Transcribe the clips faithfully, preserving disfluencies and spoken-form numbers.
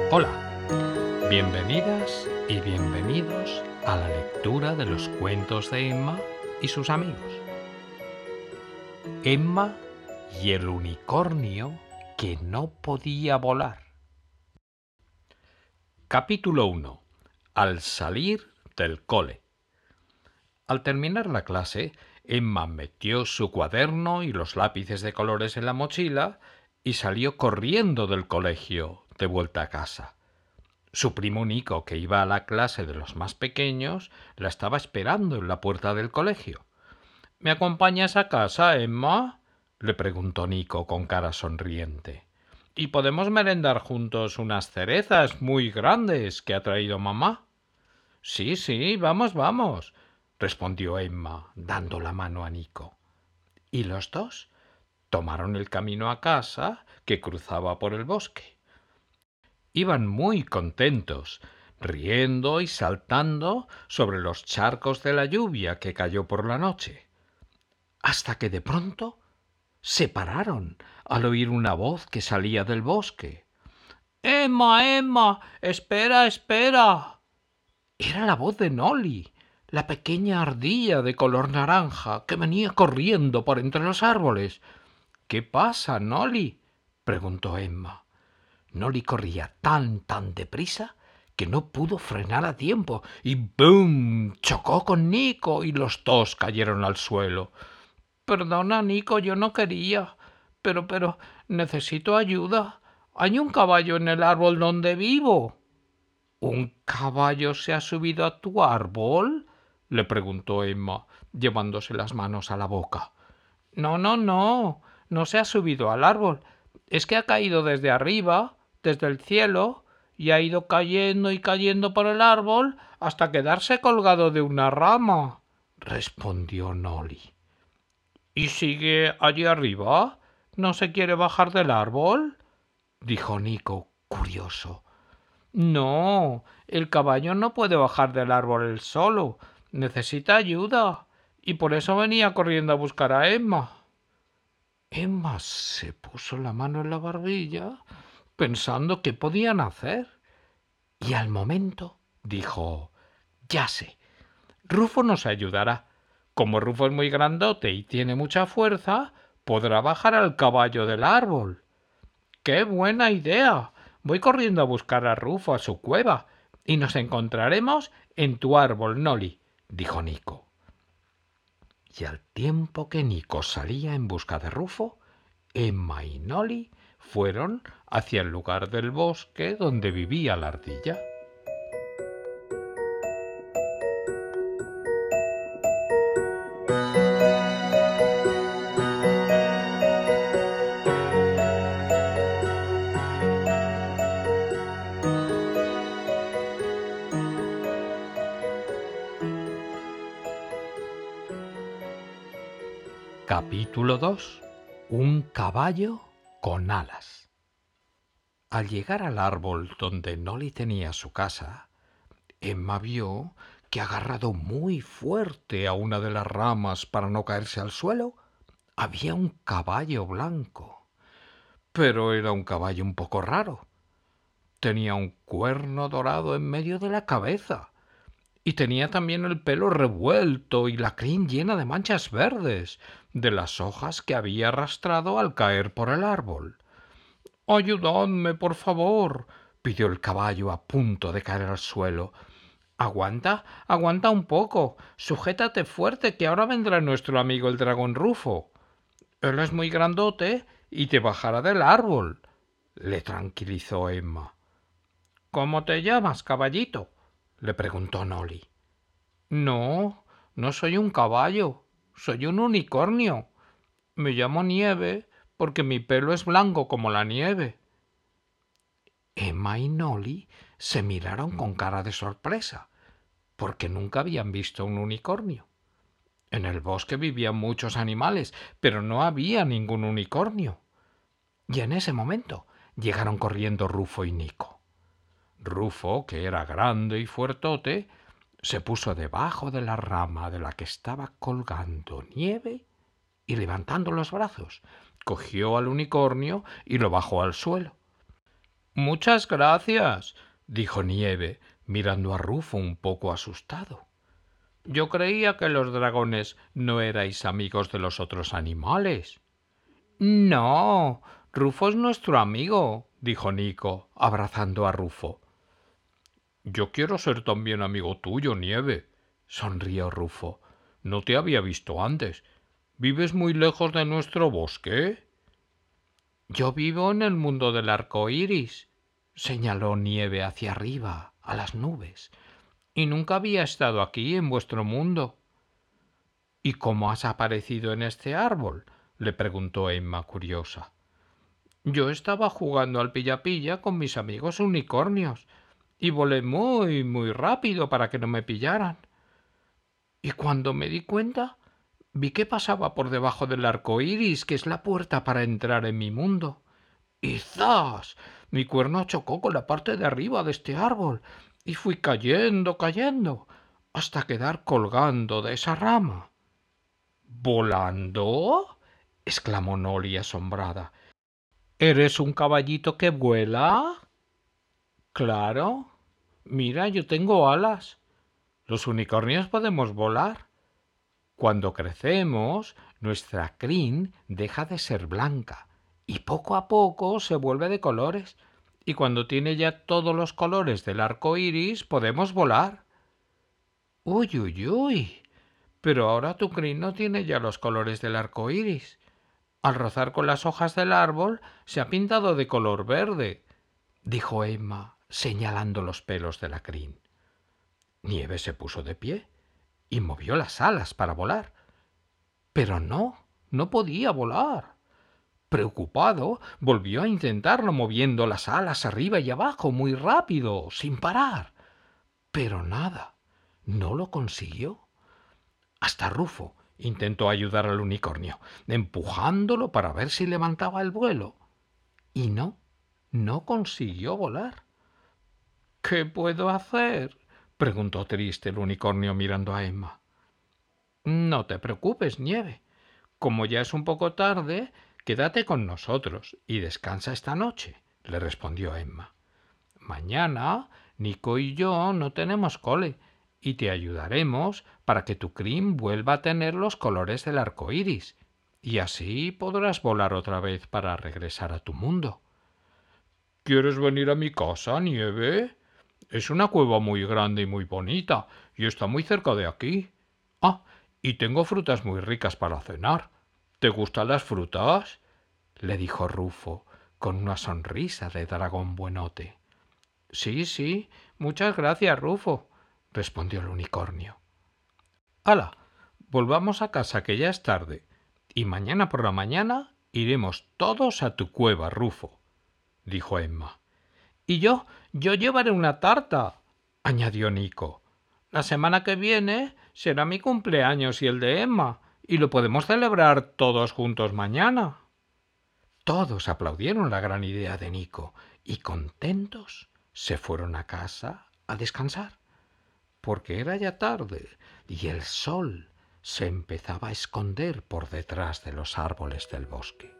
Hola, bienvenidas y bienvenidos a la lectura de los cuentos de Emma y sus amigos. Emma y el unicornio que no podía volar. Capítulo uno. Al salir del cole. Al terminar la clase, Emma metió su cuaderno y los lápices de colores en la mochila y salió corriendo del colegio de vuelta a casa. Su primo Nico, que iba a la clase de los más pequeños, la estaba esperando en la puerta del colegio. ¿Me acompañas a casa, Emma?, le preguntó Nico con cara sonriente. Y podemos merendar juntos unas cerezas muy grandes que ha traído mamá. Sí, sí, vamos, vamos, respondió Emma, dando la mano a Nico. Y los dos tomaron el camino a casa, que cruzaba por el bosque. Iban muy contentos, riendo y saltando sobre los charcos de la lluvia que cayó por la noche, hasta que de pronto se pararon al oír una voz que salía del bosque. «Emma, Emma, espera, espera». Era la voz de Nolly, la pequeña ardilla de color naranja que venía corriendo por entre los árboles. «¿Qué pasa, Nolly?», preguntó Emma. Nolly corría tan, tan deprisa que no pudo frenar a tiempo y ¡bum!, chocó con Nico y los dos cayeron al suelo. «Perdona, Nico, yo no quería, pero, pero, necesito ayuda. Hay un caballo en el árbol donde vivo». «¿Un caballo se ha subido a tu árbol?», le preguntó Emma, llevándose las manos a la boca. «No, no, no, no se ha subido al árbol. Es que ha caído desde arriba, desde el cielo, y ha ido cayendo y cayendo por el árbol hasta quedarse colgado de una rama», respondió Nolly. «¿Y sigue allí arriba? ¿No se quiere bajar del árbol?», dijo Nico, curioso. «No, el caballo no puede bajar del árbol él solo. Necesita ayuda, y por eso venía corriendo a buscar a Emma». Emma se puso la mano en la barbilla, pensando qué podían hacer, y al momento dijo: «Ya sé, Rufo nos ayudará. Como Rufo es muy grandote y tiene mucha fuerza, podrá bajar al caballo del árbol». «¡Qué buena idea! Voy corriendo a buscar a Rufo a su cueva y nos encontraremos en tu árbol, Nolly», dijo Nico. Y al tiempo que Nico salía en busca de Rufo, Emma y Nolly fueron hacia el lugar del bosque donde vivía la ardilla. Capítulo dos. Un caballo con alas. Al llegar al árbol donde Nolly tenía su casa, Emma vio que, agarrado muy fuerte a una de las ramas para no caerse al suelo, había un caballo blanco. Pero era un caballo un poco raro. Tenía un cuerno dorado en medio de la cabeza y tenía también el pelo revuelto y la crin llena de manchas verdes de las hojas que había arrastrado al caer por el árbol. «Ayudadme, por favor», pidió el caballo a punto de caer al suelo. «Aguanta, aguanta un poco. Sujétate fuerte, que ahora vendrá nuestro amigo el dragón Rufo. Él es muy grandote y te bajará del árbol», le tranquilizó Emma. «¿Cómo te llamas, caballito?», le preguntó Nolly. «No, no soy un caballo, soy un unicornio. Me llamo Nieve porque mi pelo es blanco como la nieve». Emma y Nolly se miraron con cara de sorpresa, porque nunca habían visto un unicornio. En el bosque vivían muchos animales, pero no había ningún unicornio. Y en ese momento llegaron corriendo Rufo y Nico. Rufo, que era grande y fuertote, se puso debajo de la rama de la que estaba colgando Nieve y, levantando los brazos, cogió al unicornio y lo bajó al suelo. Muchas gracias, dijo Nieve, mirando a Rufo un poco asustado. Yo creía que los dragones no erais amigos de los otros animales. No, Rufo es nuestro amigo, dijo Nico, abrazando a Rufo. Yo quiero ser también amigo tuyo, Nieve, sonrió Rufo. No te había visto antes. ¿Vives muy lejos de nuestro bosque? Yo vivo en el mundo del arco iris, señaló Nieve hacia arriba, a las nubes, y nunca había estado aquí en vuestro mundo. ¿Y cómo has aparecido en este árbol? Le preguntó Emma curiosa. Yo estaba jugando al pilla-pilla con mis amigos unicornios y volé muy, muy rápido para que no me pillaran. Y cuando me di cuenta, vi que pasaba por debajo del arco iris, que es la puerta para entrar en mi mundo. ¡Y zas! Mi cuerno chocó con la parte de arriba de este árbol y fui cayendo, cayendo, hasta quedar colgando de esa rama. ¿Volando? Exclamó Noli asombrada. ¿Eres un caballito que vuela? Claro. Mira, yo tengo alas. Los unicornios podemos volar. Cuando crecemos, nuestra crin deja de ser blanca y poco a poco se vuelve de colores. Y cuando tiene ya todos los colores del arco iris, podemos volar. Uy, uy, uy. Pero ahora tu crin no tiene ya los colores del arco iris. Al rozar con las hojas del árbol, se ha pintado de color verde, dijo Emma, señalando los pelos de la crin. Nieve se puso de pie y movió las alas para volar. Pero no, no podía volar. Preocupado, volvió a intentarlo moviendo las alas arriba y abajo muy rápido, sin parar. Pero nada, no lo consiguió. Hasta Rufo intentó ayudar al unicornio, empujándolo para ver si levantaba el vuelo. Y no, no consiguió volar. ¿Qué puedo hacer? Preguntó triste el unicornio mirando a Emma. No te preocupes, Nieve. Como ya es un poco tarde, quédate con nosotros y descansa esta noche, le respondió Emma. Mañana Nico y yo no tenemos cole y te ayudaremos para que tu crin vuelva a tener los colores del arco iris, y así podrás volar otra vez para regresar a tu mundo. ¿Quieres venir a mi casa, Nieve? Es una cueva muy grande y muy bonita, y está muy cerca de aquí. Ah, y tengo frutas muy ricas para cenar. ¿Te gustan las frutas? Le dijo Rufo, con una sonrisa de dragón buenote. Sí, sí, muchas gracias, Rufo, respondió el unicornio. ¡Hala! Volvamos a casa, que ya es tarde, y mañana por la mañana iremos todos a tu cueva, Rufo, dijo Emma. Y yo, yo llevaré una tarta, añadió Nico. La semana que viene será mi cumpleaños y el de Emma, y lo podemos celebrar todos juntos mañana. Todos aplaudieron la gran idea de Nico y contentos se fueron a casa a descansar, porque era ya tarde y el sol se empezaba a esconder por detrás de los árboles del bosque.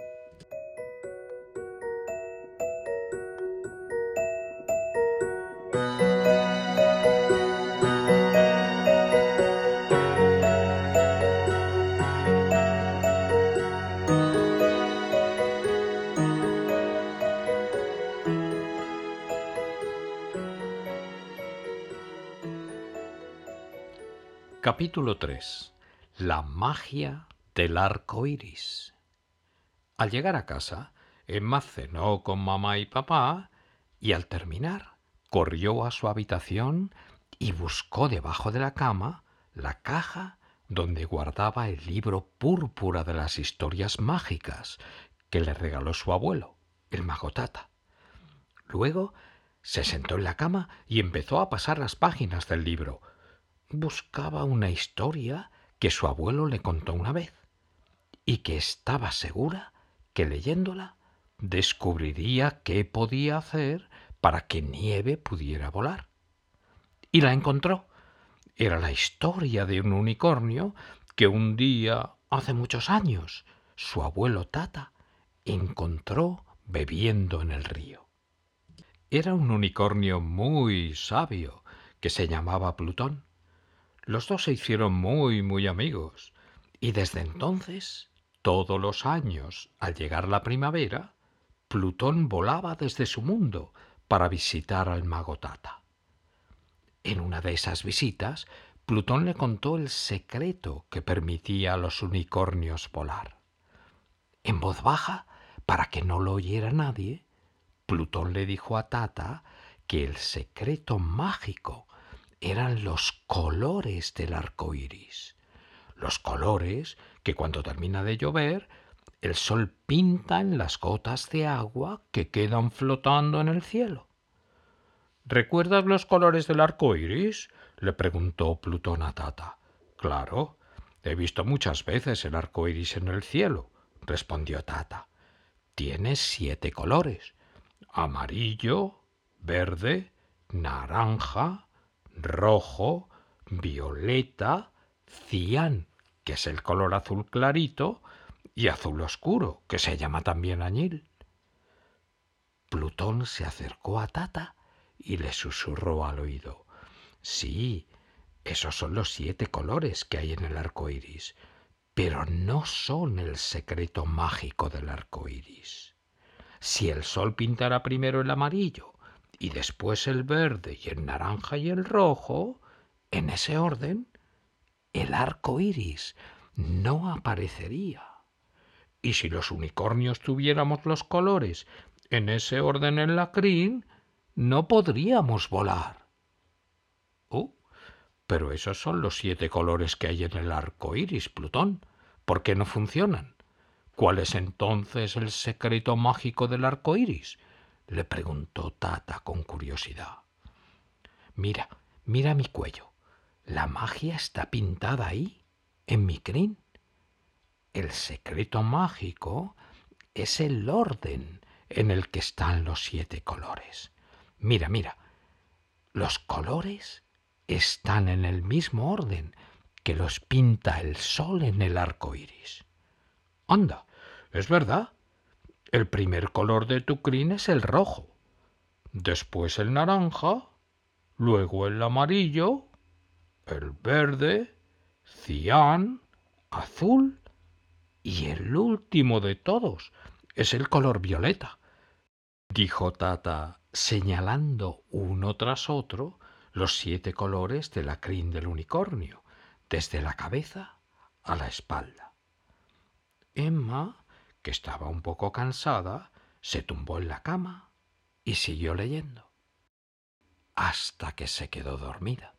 Capítulo tres. La magia del arco iris. Al llegar a casa, Emma cenó con mamá y papá y al terminar corrió a su habitación y buscó debajo de la cama la caja donde guardaba el libro púrpura de las historias mágicas que le regaló su abuelo, el mago Tata. Luego se sentó en la cama y empezó a pasar las páginas del libro. Buscaba una historia que su abuelo le contó una vez y que estaba segura que leyéndola descubriría qué podía hacer para que Nieve pudiera volar. Y la encontró. Era la historia de un unicornio que un día, hace muchos años, su abuelo Tata encontró bebiendo en el río. Era un unicornio muy sabio que se llamaba Plutón. Los dos se hicieron muy, muy amigos, y desde entonces, todos los años, al llegar la primavera, Plutón volaba desde su mundo para visitar al mago Tata. En una de esas visitas, Plutón le contó el secreto que permitía a los unicornios volar. En voz baja, para que no lo oyera nadie, Plutón le dijo a Tata que el secreto mágico eran los colores del arco iris. Los colores que cuando termina de llover, el sol pinta en las gotas de agua que quedan flotando en el cielo. ¿Recuerdas los colores del arco iris?, le preguntó Plutón a Tata. Claro, he visto muchas veces el arco iris en el cielo, respondió Tata. Tiene siete colores: amarillo, verde, naranja, rojo, violeta, cian, que es el color azul clarito, y azul oscuro, que se llama también añil. Plutón se acercó a Tata y le susurró al oído: sí, esos son los siete colores que hay en el arco iris, pero no son el secreto mágico del arco iris. Si el sol pintara primero el amarillo y después el verde y el naranja y el rojo, en ese orden, el arco iris no aparecería. Y si los unicornios tuviéramos los colores en ese orden en la crin, no podríamos volar. Oh, pero esos son los siete colores que hay en el arco iris, Plutón. ¿Por qué no funcionan? ¿Cuál es entonces el secreto mágico del arco iris?, le preguntó Tata con curiosidad. Mira, mira mi cuello. La magia está pintada ahí, en mi crin. El secreto mágico es el orden en el que están los siete colores. Mira, mira, los colores están en el mismo orden que los pinta el sol en el arco iris. Anda, es verdad. El primer color de tu crin es el rojo, después el naranja, luego el amarillo, el verde, cian, azul y el último de todos es el color violeta, dijo Tata, señalando uno tras otro los siete colores de la crin del unicornio, desde la cabeza a la espalda. Emma, que estaba un poco cansada, se tumbó en la cama y siguió leyendo, hasta que se quedó dormida.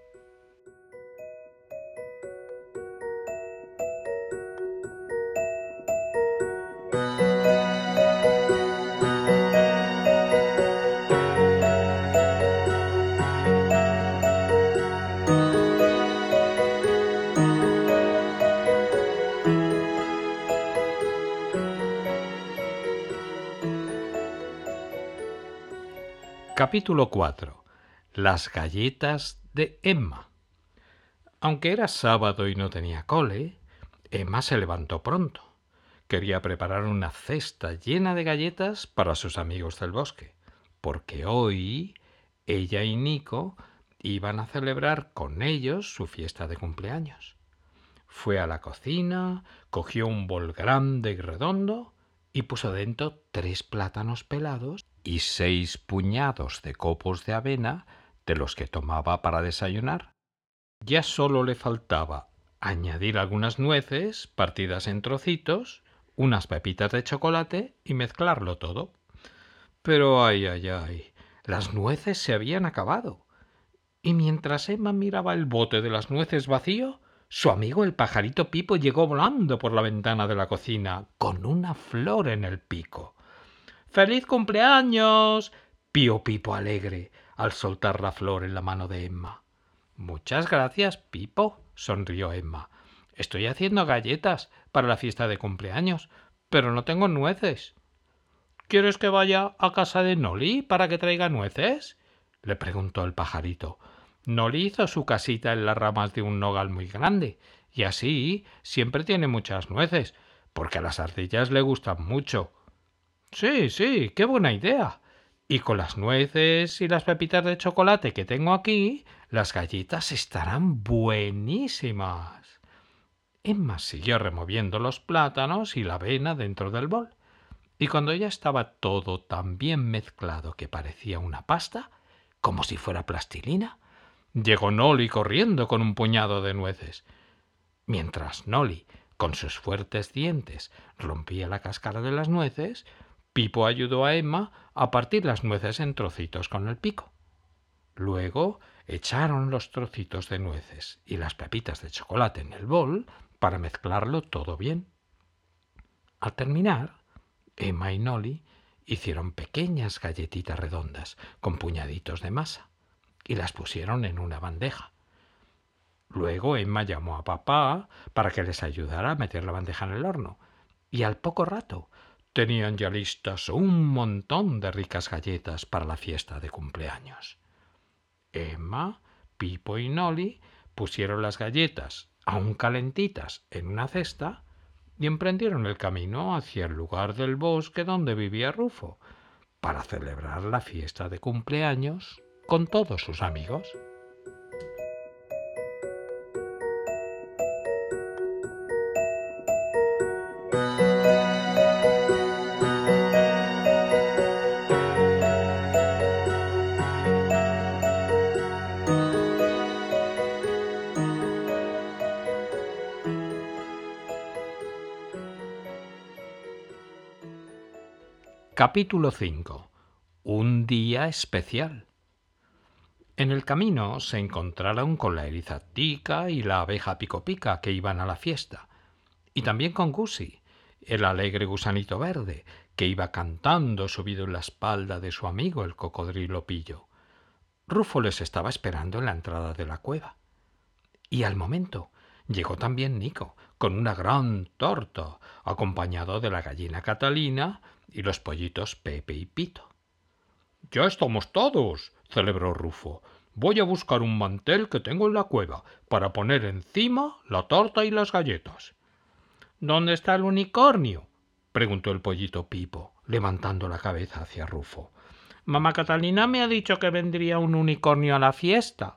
Capítulo cuatro. Las galletas de Emma. Aunque era sábado y no tenía cole, Emma se levantó pronto. Quería preparar una cesta llena de galletas para sus amigos del bosque, porque hoy ella y Nico iban a celebrar con ellos su fiesta de cumpleaños. Fue a la cocina, cogió un bol grande y redondo y puso dentro tres plátanos pelados y seis puñados de copos de avena de los que tomaba para desayunar. Ya solo le faltaba añadir algunas nueces partidas en trocitos, unas pepitas de chocolate y mezclarlo todo. Pero ay, ay, ay, las nueces se habían acabado. Y mientras Emma miraba el bote de las nueces vacío, su amigo el pajarito Pipo llegó volando por la ventana de la cocina con una flor en el pico. ¡Feliz cumpleaños!, pío Pipo alegre al soltar la flor en la mano de Emma. Muchas gracias, Pipo, sonrió Emma. Estoy haciendo galletas para la fiesta de cumpleaños, pero no tengo nueces. ¿Quieres que vaya a casa de Noli para que traiga nueces?, le preguntó el pajarito. Noli hizo su casita en las ramas de un nogal muy grande, y así siempre tiene muchas nueces, porque a las ardillas le gustan mucho. Sí, sí, qué buena idea. Y con las nueces y las pepitas de chocolate que tengo aquí, las galletas estarán buenísimas. Emma siguió removiendo los plátanos y la avena dentro del bol, y cuando ya estaba todo tan bien mezclado que parecía una pasta, como si fuera plastilina, llegó Nolly corriendo con un puñado de nueces. Mientras Nolly, con sus fuertes dientes, rompía la cáscara de las nueces, Pipo ayudó a Emma a partir las nueces en trocitos con el pico. Luego echaron los trocitos de nueces y las pepitas de chocolate en el bol para mezclarlo todo bien. Al terminar, Emma y Nolly hicieron pequeñas galletitas redondas con puñaditos de masa y las pusieron en una bandeja. Luego Emma llamó a papá para que les ayudara a meter la bandeja en el horno, y al poco rato tenían ya listas un montón de ricas galletas para la fiesta de cumpleaños. Emma, Pipo y Nolly pusieron las galletas, aún calentitas, en una cesta y emprendieron el camino hacia el lugar del bosque donde vivía Rufo, para celebrar la fiesta de cumpleaños con todos sus amigos. Capítulo cinco. Un día especial. En el camino se encontraron con la eriza Tica y la abeja Pico Pica, que iban a la fiesta, y también con Gussie, el alegre gusanito verde, que iba cantando subido en la espalda de su amigo el cocodrilo Pillo. Rufo les estaba esperando en la entrada de la cueva. Y al momento llegó también Nico, con una gran torta, acompañado de la gallina Catalina y los pollitos Pepe y Pito. —¡Ya estamos todos! —celebró Rufo. —Voy a buscar un mantel que tengo en la cueva para poner encima la torta y las galletas. —¿Dónde está el unicornio? —preguntó el pollito Pipo, levantando la cabeza hacia Rufo. —Mamá Catalina me ha dicho que vendría un unicornio a la fiesta.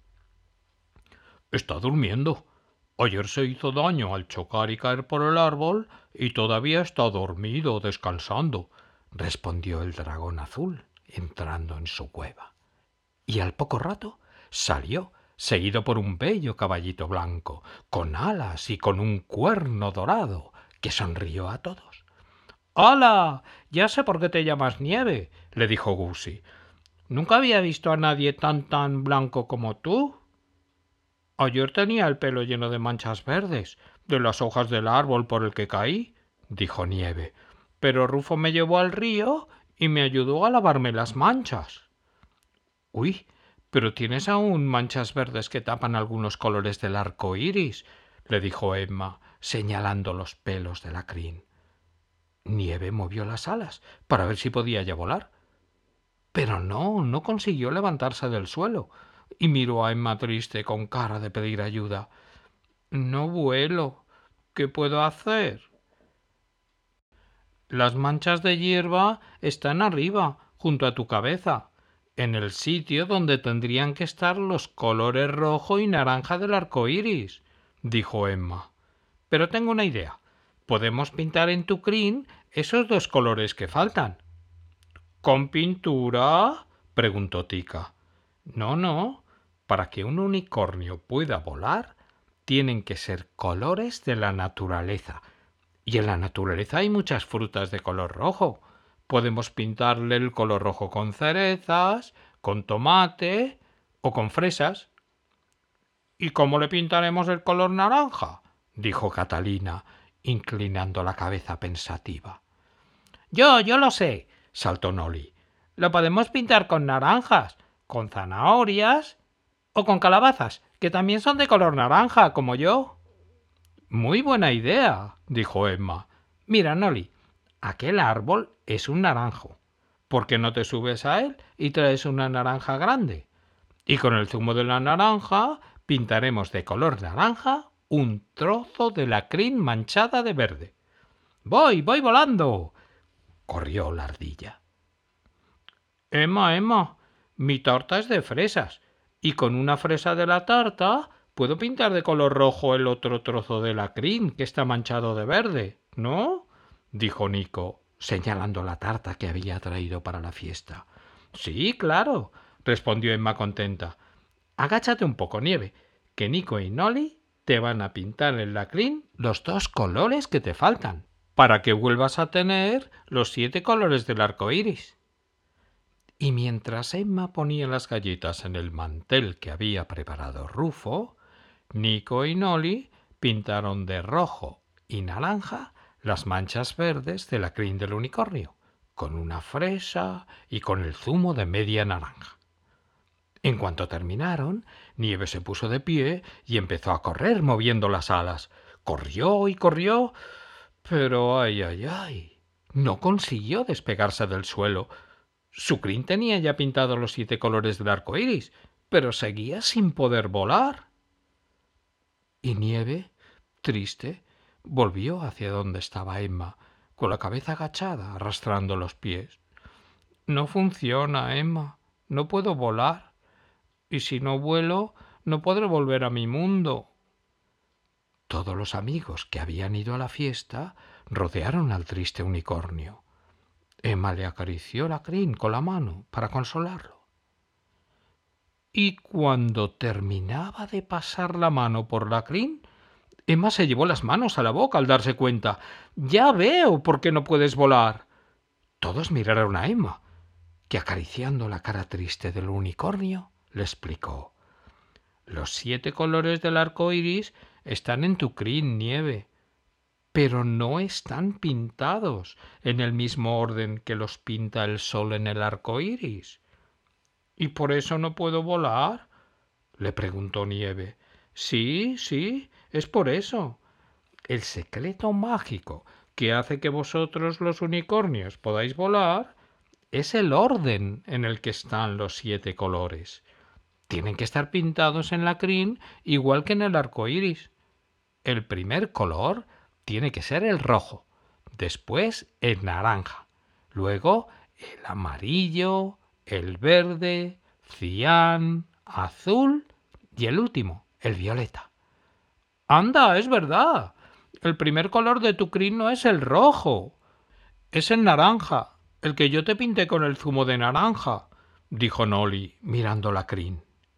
—Está durmiendo. Ayer se hizo daño al chocar y caer por el árbol y todavía está dormido, descansando —respondió el dragón azul, entrando en su cueva. Y al poco rato salió, seguido por un bello caballito blanco, con alas y con un cuerno dorado, que sonrió a todos. —¡Hala! Ya sé por qué te llamas Nieve —le dijo Gussie—. Nunca había visto a nadie tan tan blanco como tú. Ayer tenía el pelo lleno de manchas verdes, de las hojas del árbol por el que caí —dijo Nieve—, pero Rufo me llevó al río y me ayudó a lavarme las manchas. —Uy, pero tienes aún manchas verdes que tapan algunos colores del arco iris —le dijo Emma, señalando los pelos de la crin. Nieve movió las alas para ver si podía ya volar, pero no, no consiguió levantarse del suelo, y miró a Emma triste con cara de pedir ayuda. —No vuelo. ¿Qué puedo hacer? Las manchas de hierba están arriba, junto a tu cabeza, en el sitio donde tendrían que estar los colores rojo y naranja del arco iris —dijo Emma—. Pero tengo una idea. Podemos pintar en tu crin esos dos colores que faltan. —¿Con pintura? —preguntó Tica. —No, no. Para que un unicornio pueda volar, tienen que ser colores de la naturaleza. Y en la naturaleza hay muchas frutas de color rojo. Podemos pintarle el color rojo con cerezas, con tomate o con fresas. —¿Y cómo le pintaremos el color naranja? —dijo Catalina, inclinando la cabeza pensativa. —Yo, yo lo sé —saltó Nolly—. Lo podemos pintar con naranjas, con zanahorias o con calabazas, que también son de color naranja, como yo. —Muy buena idea —dijo Emma—. Mira, Nolly, aquel árbol es un naranjo. ¿Por qué no te subes a él y traes una naranja grande? Y con el zumo de la naranja pintaremos de color naranja un trozo de la crin manchada de verde. —¡Voy, voy volando! Corrió la ardilla. Emma, Emma, mi tarta es de fresas, y con una fresa de la tarta puedo pintar de color rojo el otro trozo de lacrín que está manchado de verde, ¿no? Dijo Nico, señalando la tarta que había traído para la fiesta. Sí, claro, respondió Emma contenta. Agáchate un poco, Nieve, que Nico y Nolly te van a pintar el lacrín los dos colores que te faltan, para que vuelvas a tener los siete colores del arco iris. Y mientras Emma ponía las galletas en el mantel que había preparado Rufo, Nico y Nolly pintaron de rojo y naranja las manchas verdes de la crin del unicornio, con una fresa y con el zumo de media naranja. En cuanto terminaron, Nieve se puso de pie y empezó a correr moviendo las alas. Corrió y corrió, pero ay, ay, ay, no consiguió despegarse del suelo. Su crin tenía ya pintados los siete colores del arco iris, pero seguía sin poder volar. Y Nieve, triste, volvió hacia donde estaba Emma, con la cabeza agachada, arrastrando los pies. No funciona, Emma. No puedo volar. Y si no vuelo, no podré volver a mi mundo. Todos los amigos que habían ido a la fiesta rodearon al triste unicornio. Emma le acarició la crin con la mano para consolarlo. Y cuando terminaba de pasar la mano por la crin, Emma se llevó las manos a la boca al darse cuenta. «Ya veo por qué no puedes volar». Todos miraron a Emma, que acariciando la cara triste del unicornio, le explicó. «Los siete colores del arco iris están en tu crin, Nieve, pero no están pintados en el mismo orden que los pinta el sol en el arco iris». «¿Y por eso no puedo volar?», le preguntó Nieve. «Sí, sí, es por eso. El secreto mágico que hace que vosotros los unicornios podáis volar es el orden en el que están los siete colores. Tienen que estar pintados en la crin igual que en el arco iris. El primer color tiene que ser el rojo, después el naranja, luego el amarillo, el verde, cian, azul y el último, el violeta». «Anda, es verdad. El primer color de tu crin no es el rojo, es el naranja, el que yo te pinté con el zumo de naranja», dijo Nolly, mirando la crin.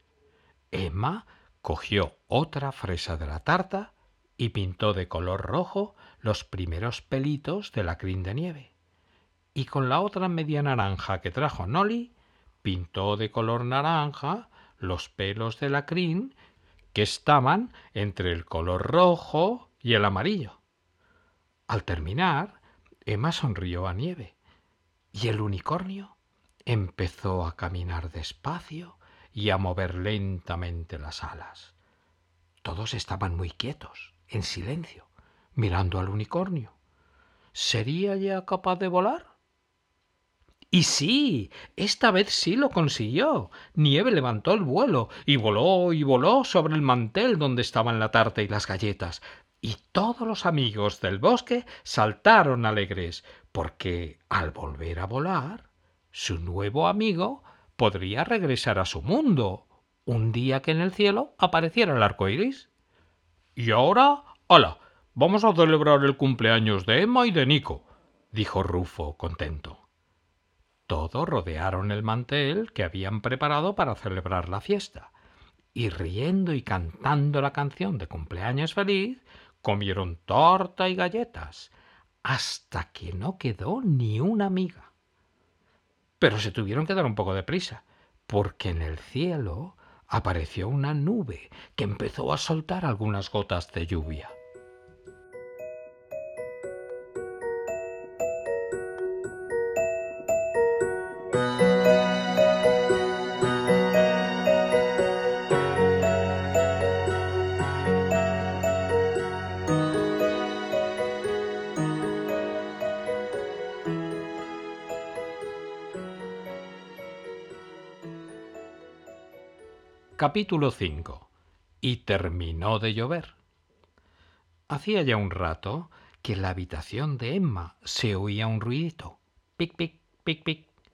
Emma cogió otra fresa de la tarta y pintó de color rojo los primeros pelitos de la crin de Nieve. Y con la otra media naranja que trajo Nolly, pintó de color naranja los pelos de la crin que estaban entre el color rojo y el amarillo. Al terminar, Emma sonrió a Nieve y el unicornio empezó a caminar despacio y a mover lentamente las alas. Todos estaban muy quietos, en silencio, mirando al unicornio. ¿Sería ya capaz de volar? Y sí, esta vez sí lo consiguió. Nieve levantó el vuelo y voló y voló sobre el mantel donde estaban la tarta y las galletas. Y todos los amigos del bosque saltaron alegres, porque al volver a volar, su nuevo amigo podría regresar a su mundo, un día que en el cielo apareciera el arco iris. «Y ahora, hala, vamos a celebrar el cumpleaños de Emma y de Nico», dijo Rufo, contento. Todos rodearon el mantel que habían preparado para celebrar la fiesta, y riendo y cantando la canción de cumpleaños feliz, comieron torta y galletas, hasta que no quedó ni una miga. Pero se tuvieron que dar un poco de prisa, porque en el cielo apareció una nube que empezó a soltar algunas gotas de lluvia. Capítulo cinco. Y terminó de llover. Hacía ya un rato que en la habitación de Emma se oía un ruidito. Pic, pic, pic, pic.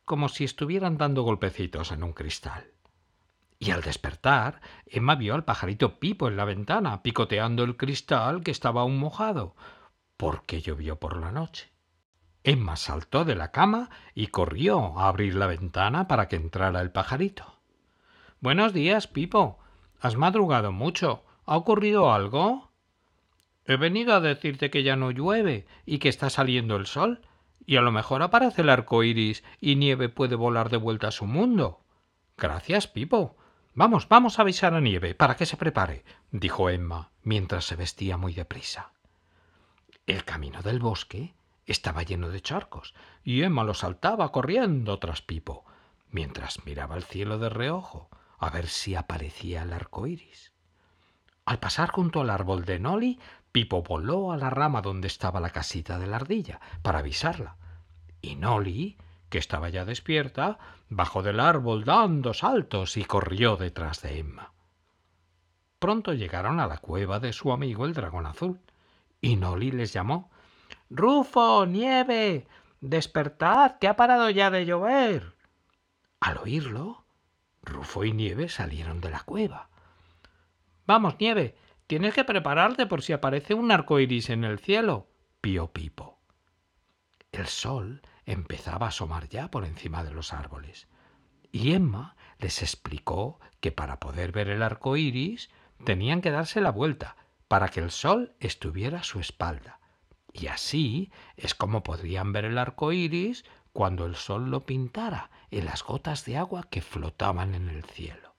como si estuvieran dando golpecitos en un cristal. Y al despertar, Emma vio al pajarito Pipo en la ventana, picoteando el cristal que estaba aún mojado, porque llovió por la noche. Emma saltó de la cama y corrió a abrir la ventana para que entrara el pajarito. «Buenos días, Pipo. ¿Has madrugado mucho? ¿Ha ocurrido algo?» «He venido a decirte que ya no llueve y que está saliendo el sol, y a lo mejor aparece el arco iris y Nieve puede volar de vuelta a su mundo». «Gracias, Pipo. Vamos, vamos a avisar a Nieve para que se prepare», dijo Emma, mientras se vestía muy deprisa. El camino del bosque estaba lleno de charcos, y Emma lo saltaba corriendo tras Pipo, mientras miraba el cielo de reojo a ver si aparecía el arco iris. Al pasar junto al árbol de Noli, Pipo voló a la rama donde estaba la casita de la ardilla para avisarla, y Noli, que estaba ya despierta, bajó del árbol dando saltos y corrió detrás de Emma. Pronto llegaron a la cueva de su amigo el dragón azul, y Noli les llamó: «¡Rufo, Nieve! ¡Despertad, que ha parado ya de llover!». Al oírlo, Rufo y Nieve salieron de la cueva. «Vamos, Nieve, tienes que prepararte por si aparece un arco iris en el cielo», pío Pipo. El sol empezaba a asomar ya por encima de los árboles, y Emma les explicó que para poder ver el arco iris tenían que darse la vuelta para que el sol estuviera a su espalda, y así es como podrían ver el arco iris cuando el sol lo pintara en las gotas de agua que flotaban en el cielo.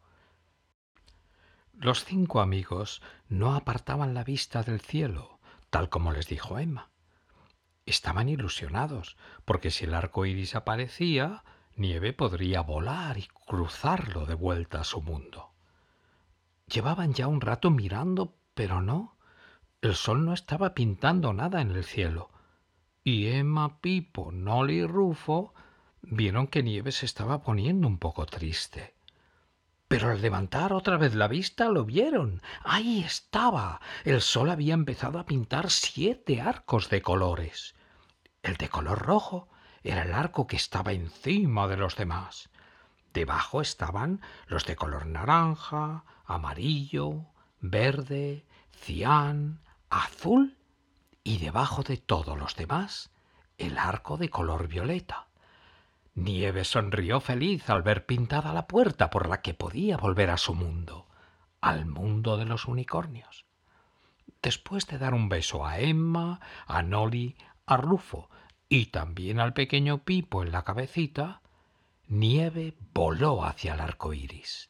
Los cinco amigos no apartaban la vista del cielo, tal como les dijo Emma. Estaban ilusionados, porque si el arco iris aparecía, Nieve podría volar y cruzarlo de vuelta a su mundo. Llevaban ya un rato mirando, pero no. El sol no estaba pintando nada en el cielo. Y Emma, Pipo, Noli y Rufo vieron que Nieve se estaba poniendo un poco triste. Pero al levantar otra vez la vista lo vieron. ¡Ahí estaba! El sol había empezado a pintar siete arcos de colores. El de color rojo era el arco que estaba encima de los demás. Debajo estaban los de color naranja, amarillo, verde, cian, azul, y debajo de todos los demás el arco de color violeta. Nieve sonrió feliz al ver pintada la puerta por la que podía volver a su mundo, al mundo de los unicornios. Después de dar un beso a Emma, a Noli, a Rufo y también al pequeño Pipo en la cabecita, Nieve voló hacia el arco iris.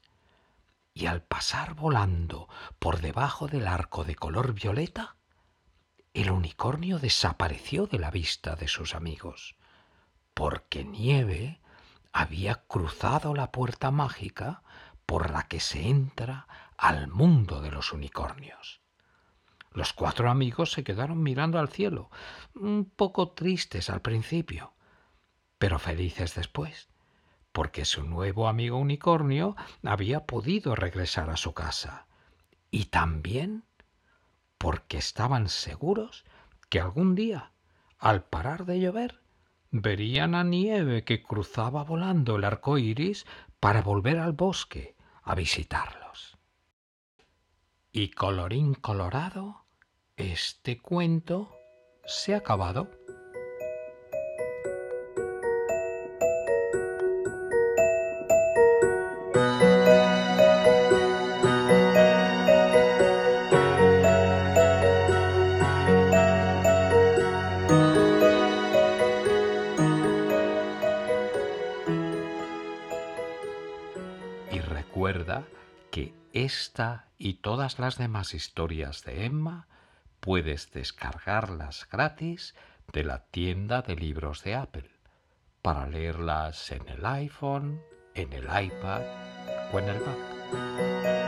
Y al pasar volando por debajo del arco de color violeta, el unicornio desapareció de la vista de sus amigos, porque Nieve había cruzado la puerta mágica por la que se entra al mundo de los unicornios. Los cuatro amigos se quedaron mirando al cielo, un poco tristes al principio, pero felices después, porque su nuevo amigo unicornio había podido regresar a su casa, y también porque estaban seguros que algún día, al parar de llover, verían a Nieve que cruzaba volando el arco iris para volver al bosque a visitarlos. Y colorín colorado, este cuento se ha acabado. Y recuerda que esta y todas las demás historias de Emma puedes descargarlas gratis de la tienda de libros de Apple para leerlas en el iPhone, en el iPad o en el Mac.